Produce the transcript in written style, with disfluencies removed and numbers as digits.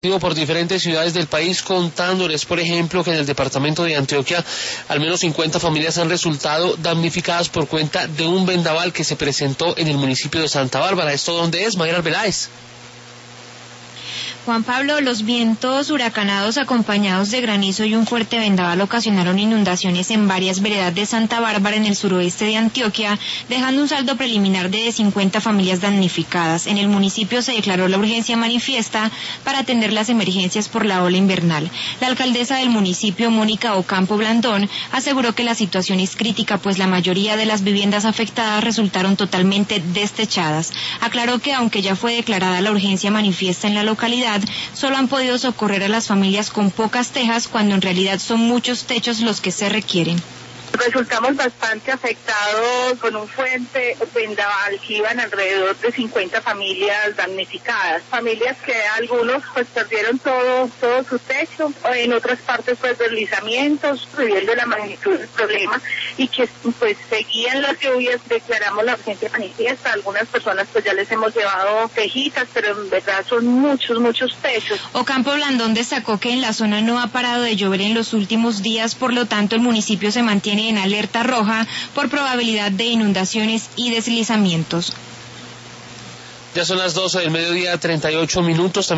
por diferentes ciudades del país, contándoles, por ejemplo, que en el departamento de Antioquia al menos 50 familias han resultado damnificadas por cuenta de un vendaval que se presentó en el municipio de Santa Bárbara. ¿Esto dónde es, Mayra Arbeláez? Juan Pablo, los vientos huracanados acompañados de granizo y un fuerte vendaval ocasionaron inundaciones en varias veredas de Santa Bárbara en el suroeste de Antioquia, dejando un saldo preliminar de 50 familias damnificadas. En el municipio se declaró la urgencia manifiesta para atender las emergencias por la ola invernal. La alcaldesa del municipio, Mónica Ocampo Blandón, aseguró que la situación es crítica, pues la mayoría de las viviendas afectadas resultaron totalmente destechadas. Aclaró que aunque ya fue declarada la urgencia manifiesta en la localidad, solo han podido socorrer a las familias con pocas tejas, cuando en realidad son muchos techos los que se requieren. Resultamos bastante afectados con un fuerte vendaval que iban alrededor de 50 familias damnificadas. Familias que algunos pues perdieron todo su techo, o en otras partes pues deslizamientos, viviendo la magnitud del problema, y que pues seguían las lluvias. Declaramos la urgencia manifiesta. Algunas personas pues ya les hemos llevado tejitas, pero en verdad son muchos techos. Ocampo Blandón destacó que en la zona no ha parado de llover en los últimos días, por lo tanto el municipio se mantiene en alerta roja por probabilidad de inundaciones y deslizamientos. Ya son las 12 del mediodía, 38 minutos.